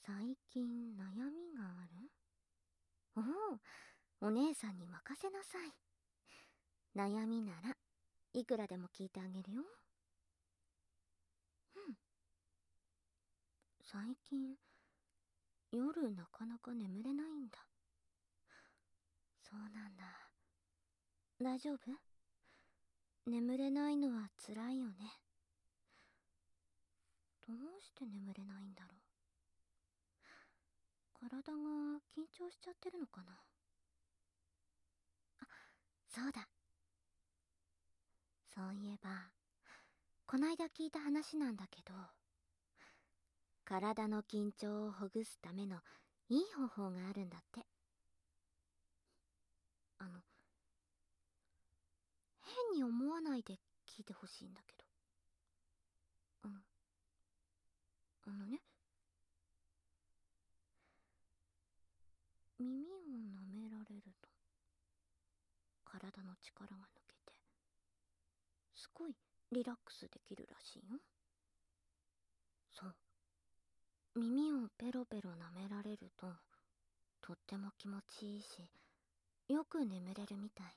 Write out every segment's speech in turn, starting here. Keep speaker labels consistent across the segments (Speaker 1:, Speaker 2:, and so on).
Speaker 1: 最近悩みがある？おお、お姉さんに任せなさい。悩みならいくらでも聞いてあげるよ。うん。最近夜なかなか眠れないんだ。そうなんだ。大丈夫？眠れないのは辛いよね。どうして眠れないんだろう。体が緊張しちゃってるのかな。あ、そうだ。そういえばこないだ聞いた話なんだけど、体の緊張をほぐすためのいい方法があるんだって。変に思わないで聞いてほしいんだけど、あのね、耳を舐められると体の力が抜けてすごいリラックスできるらしいよ。そう、耳をペロペロ舐められるととっても気持ちいいし、よく眠れるみたい。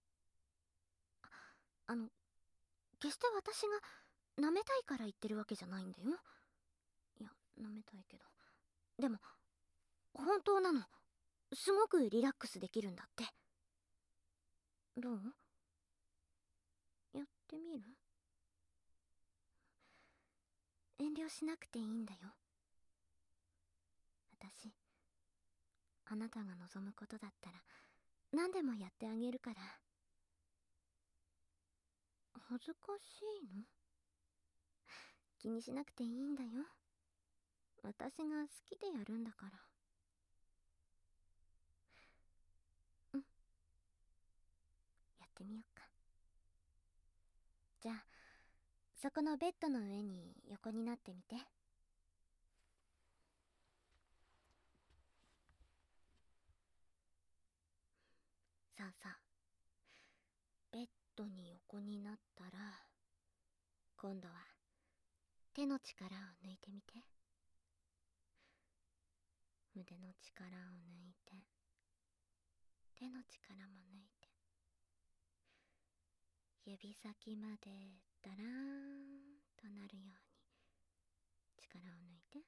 Speaker 1: あの決して私が舐めたいから言ってるわけじゃないんだよ。いや、舐めたいけど、でも本当なの。すごくリラックスできるんだって。どう？やってみる？遠慮しなくていいんだよ。私、あなたが望むことだったら何でもやってあげるから。恥ずかしいの？気にしなくていいんだよ。私が好きでやるんだから。うん、やってみよっか。じゃあそこのベッドの上に横になってみて。さあさあ、ベッドに横になったら今度は手の力を抜いてみて。腕の力を抜いて、手の力も抜いて、指先までダラーンとなるように力を抜いて。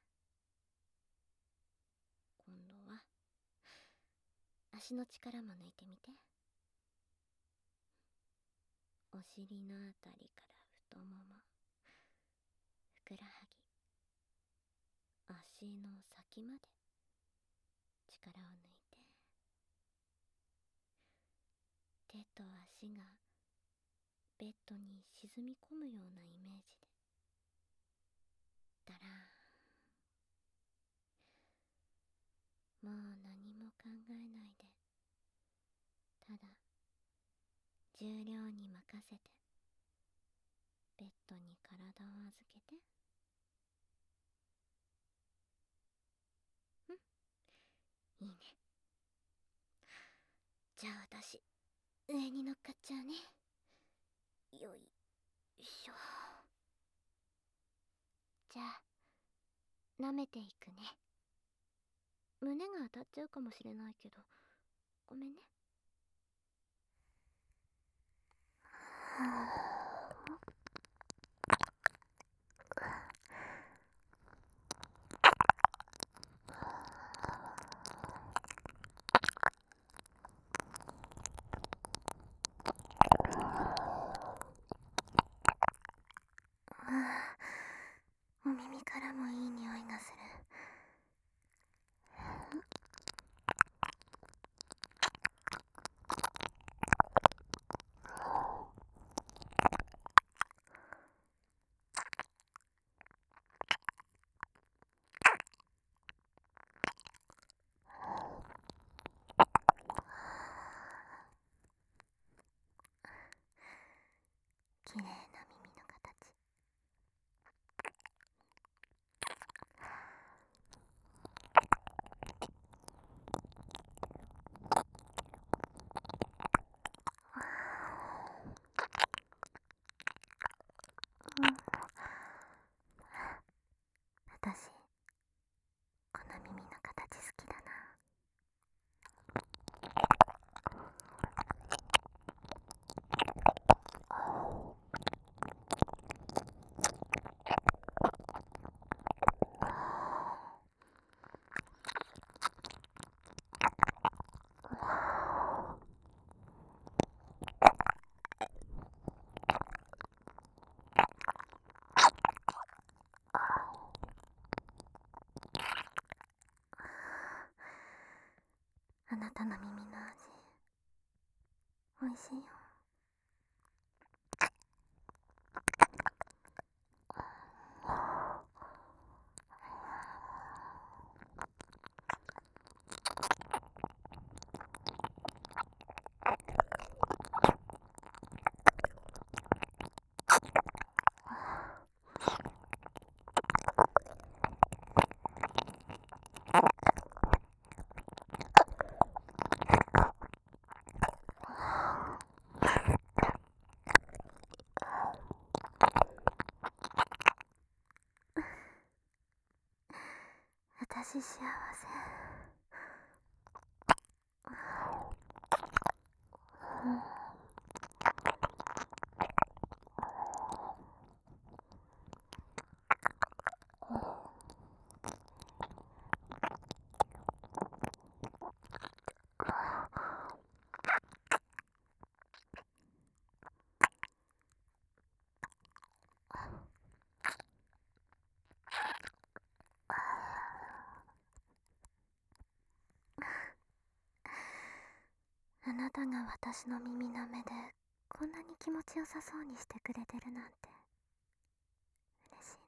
Speaker 1: 今度は足の力も抜いてみて。お尻のあたりから太もも、ふくらはぎ、足の先まで力を抜いて。手と足がベッドに沈み込むようなイメージでダラーン。もう何も考えないで、ただ重量に任せてベッドに体を預けて。いいね。じゃあ私上に乗っかっちゃうね。よいしょ。じゃあ舐めていくね。胸が当たっちゃうかもしれないけどごめんね。お耳からもいい匂いがする。 幸せ。あなたが私の耳の目でこんなに気持ちよさそうにしてくれてるなんて嬉しい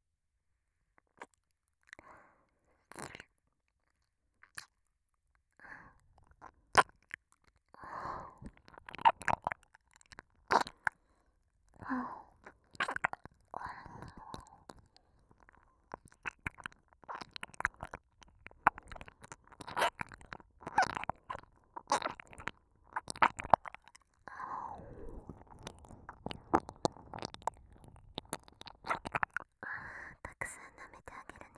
Speaker 1: な。たくさん舐めてあげるね。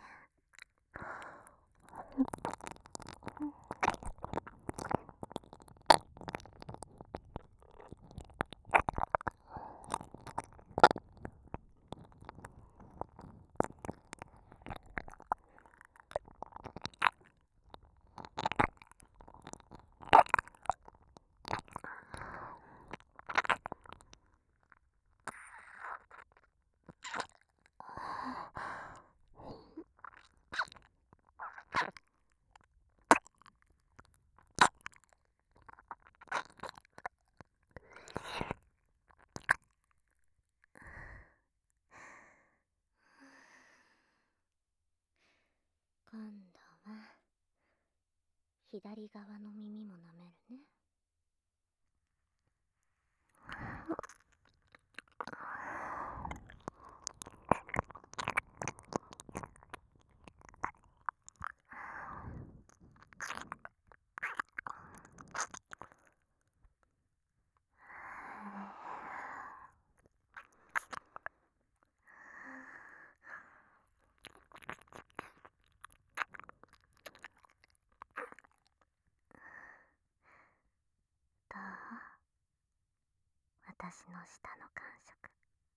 Speaker 1: 今度は左側の耳も舐めるね。どう？私の舌の感触。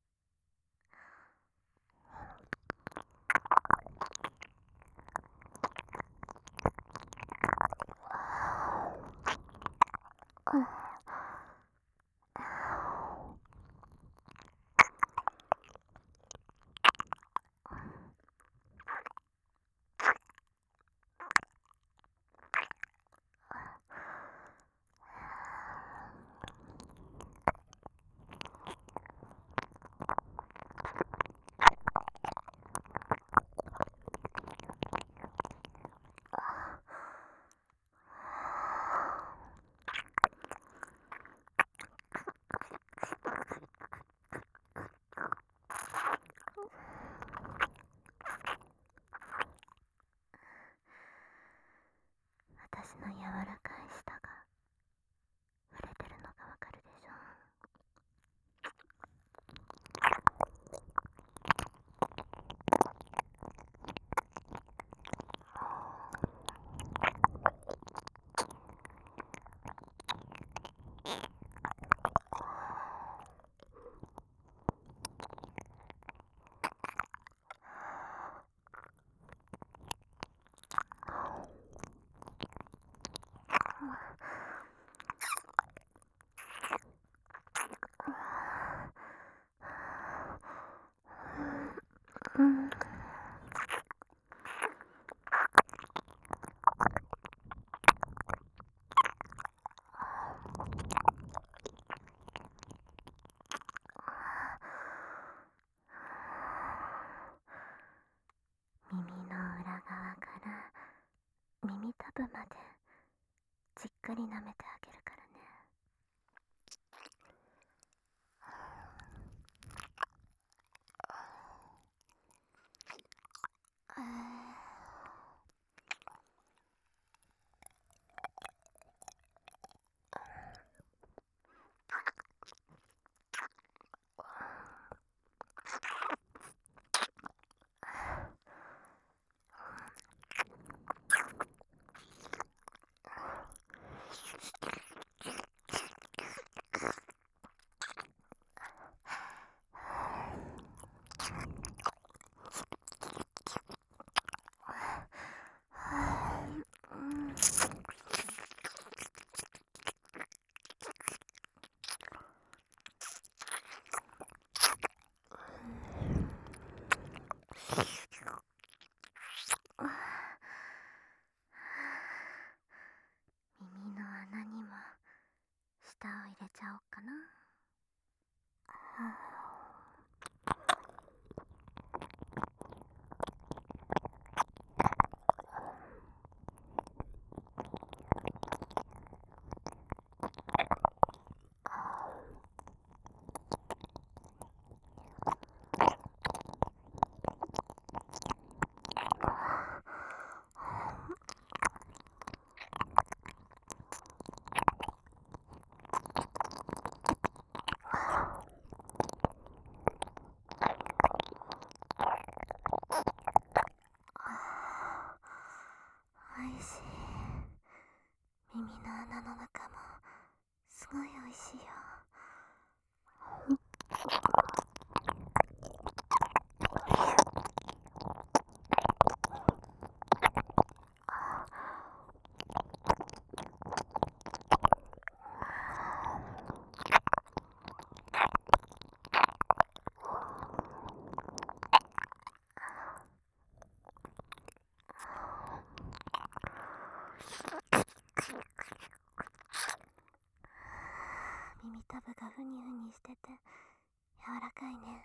Speaker 1: 私の柔らかい舌が触れてるのがわかるでしょ。うん。耳の裏側から耳たぶまでじっくり舐めてあげるからね。 美味しいよ。耳たぶがふにふにしてて柔らかいね。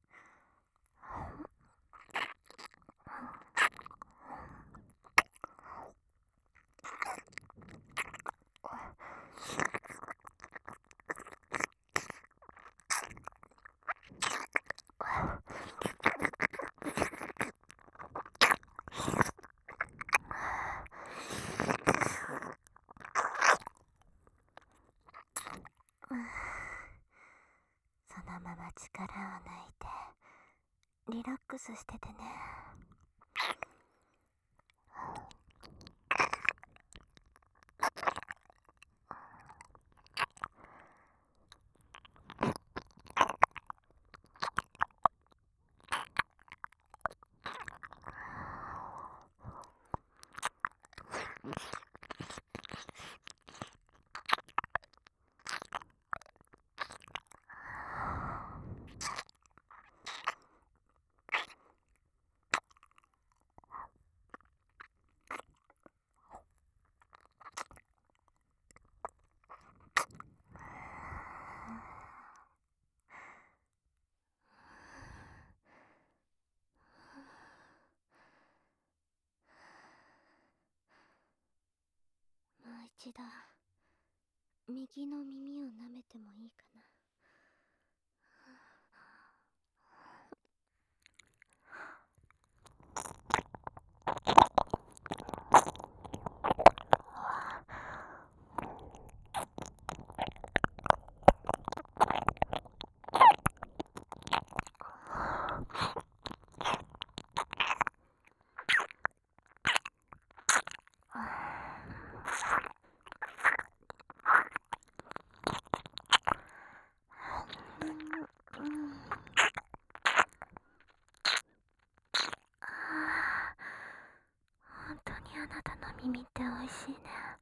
Speaker 1: そのまま力を抜いてリラックスしててね。もう一度右の耳を舐めてもいいかな。本当にあなたの耳って美味しいね。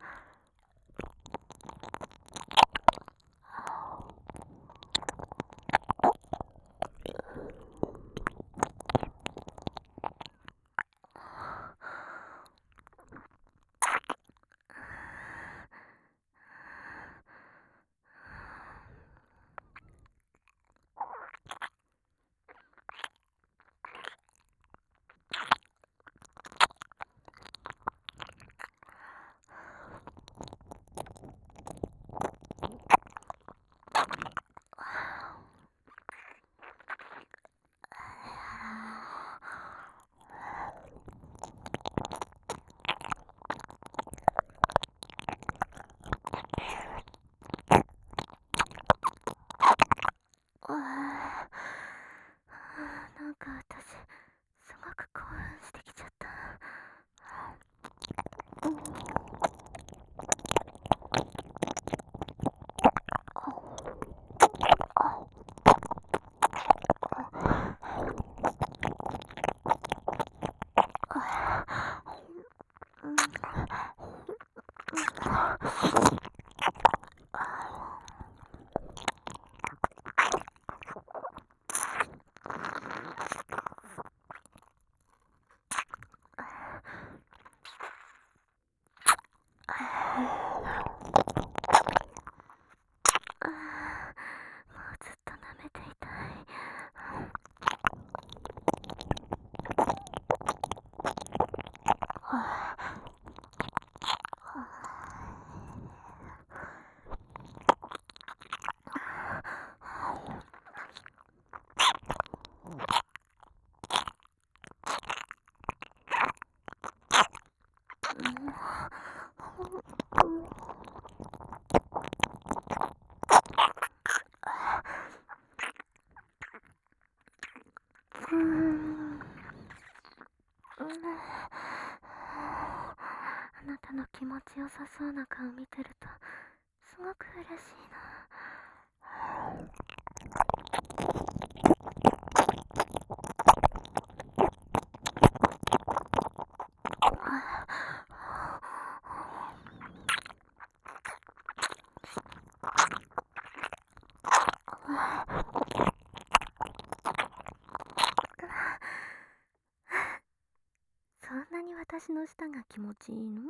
Speaker 1: なんか私すごく興奮してきちゃった。もうずっと舐めていたい。あなたの気持ちよさそうな顔見てるとすごく嬉しいな。 私の舌が気持ちいいの？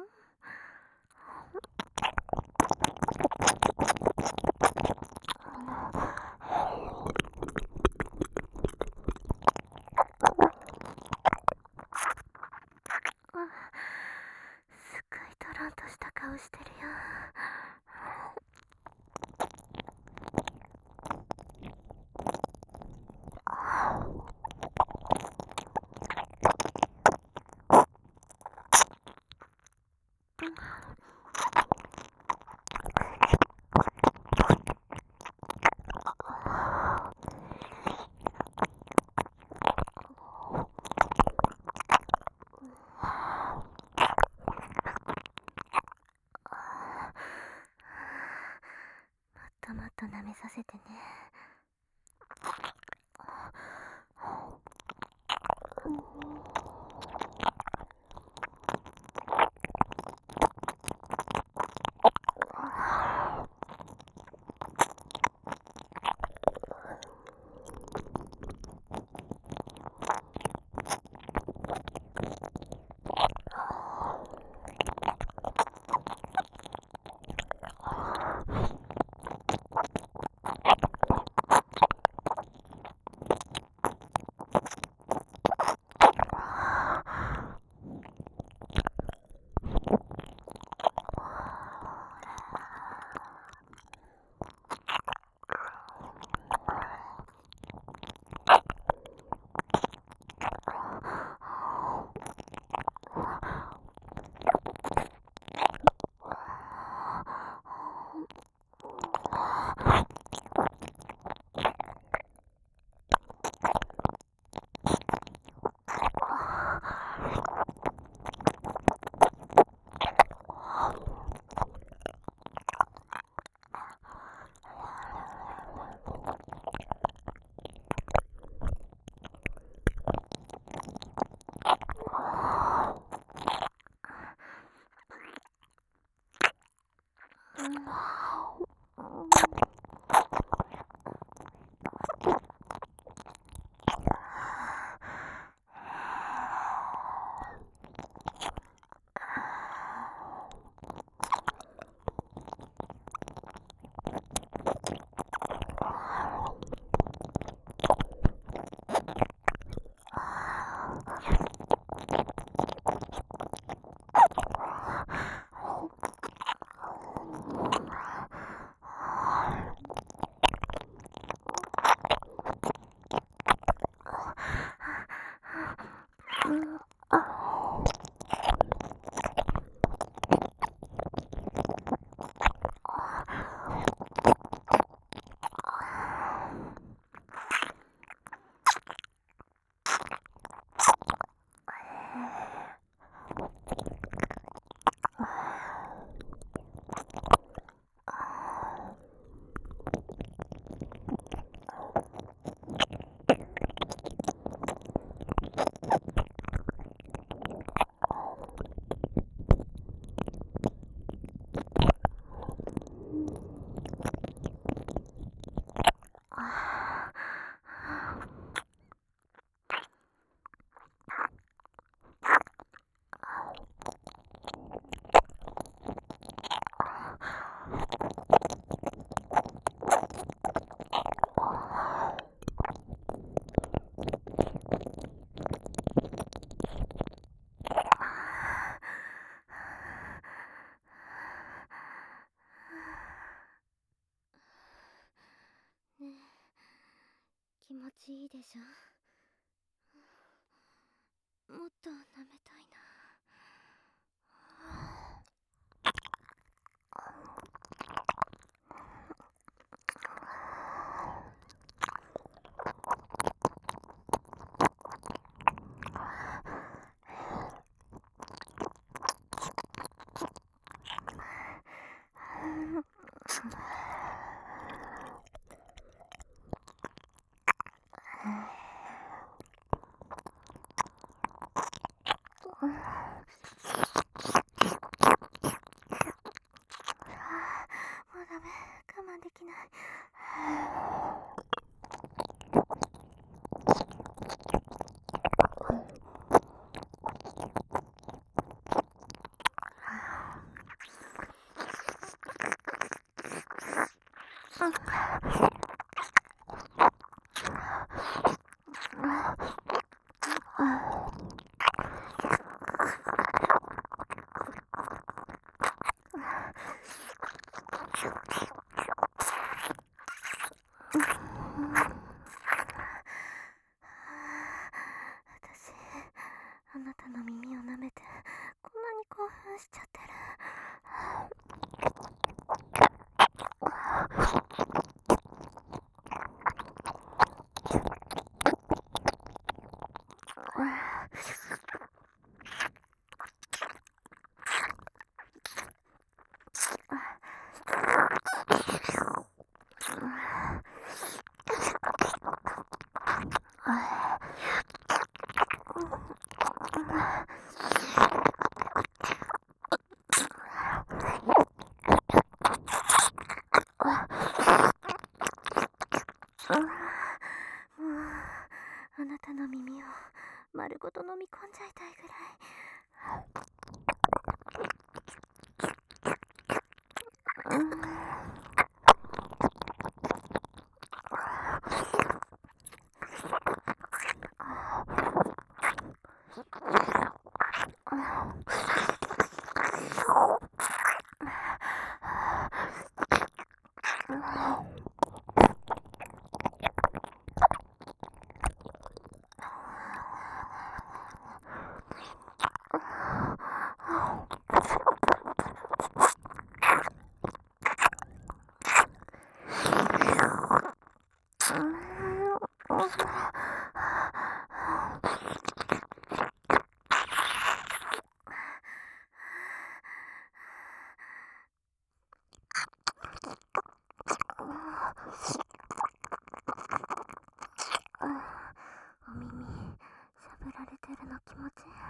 Speaker 1: すっごいとろんとした顔してるよ。もっと舐めさせてね。ねえ、気持ちいいでしょ？もっと舐めたいな。もうダメ、我慢できない。 あなたの耳を舐めてこんなに興奮しちゃってる。もうあなたの耳を丸ごと飲み込んじゃいたいぐらい。お耳しゃぶられてるの気持ちいい。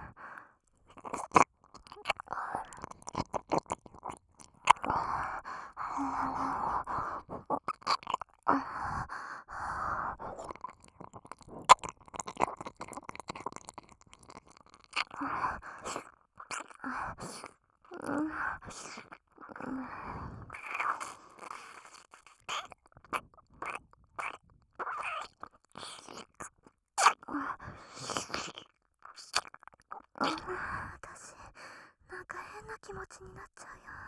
Speaker 1: 私、なんか変な気持ちになっちゃうよ。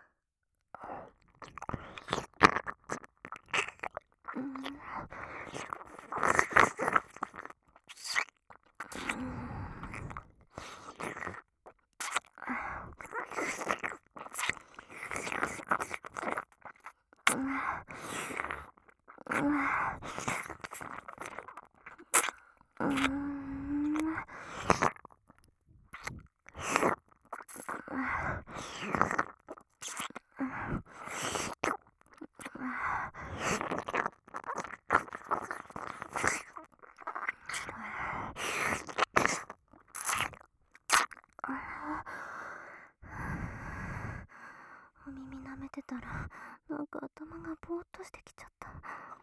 Speaker 1: お耳舐めてたらなんか頭がぼーっとしてきちゃった。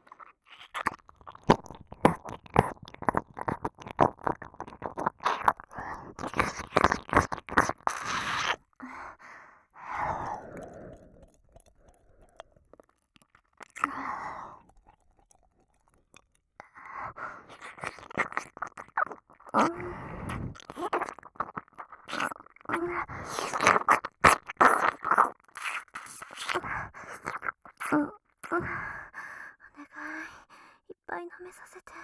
Speaker 1: お願い、いっぱい舐めさせて。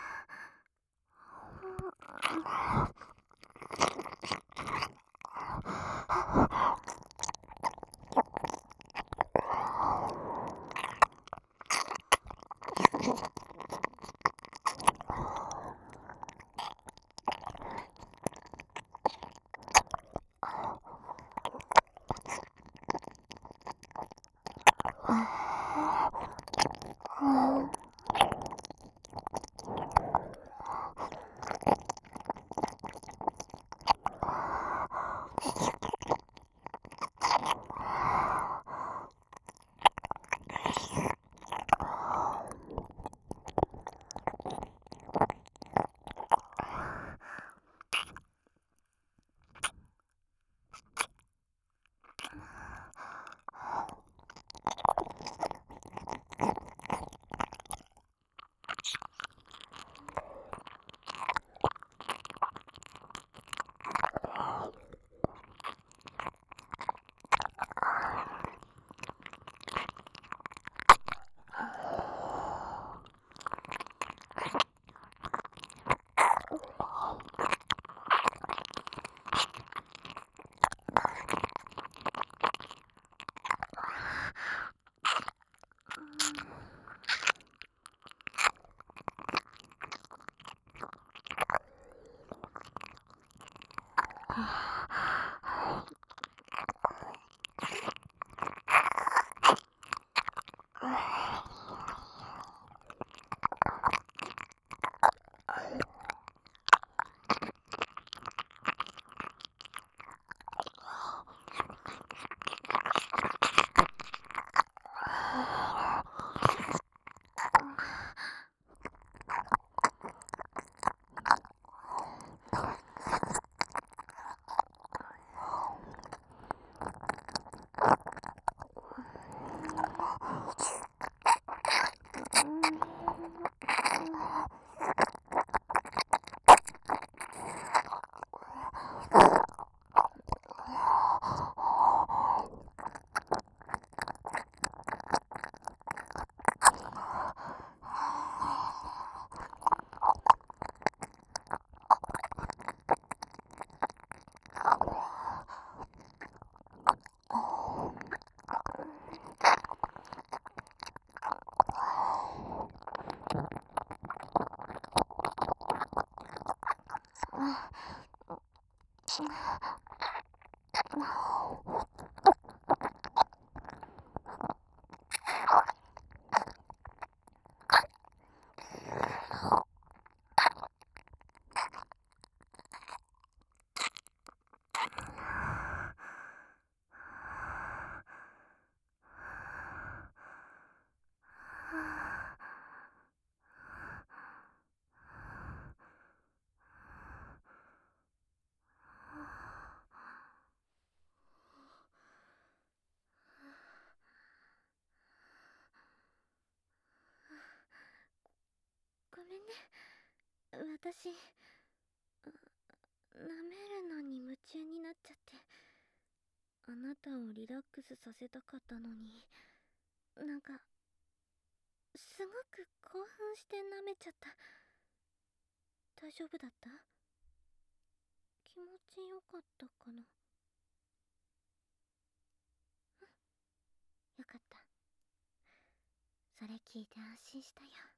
Speaker 1: ごめんね。私、舐めるのに夢中になっちゃって。あなたをリラックスさせたかったのに、なんか、すごく興奮して舐めちゃった。大丈夫だった？気持ちよかったかな？よかった。それ聞いて安心したよ。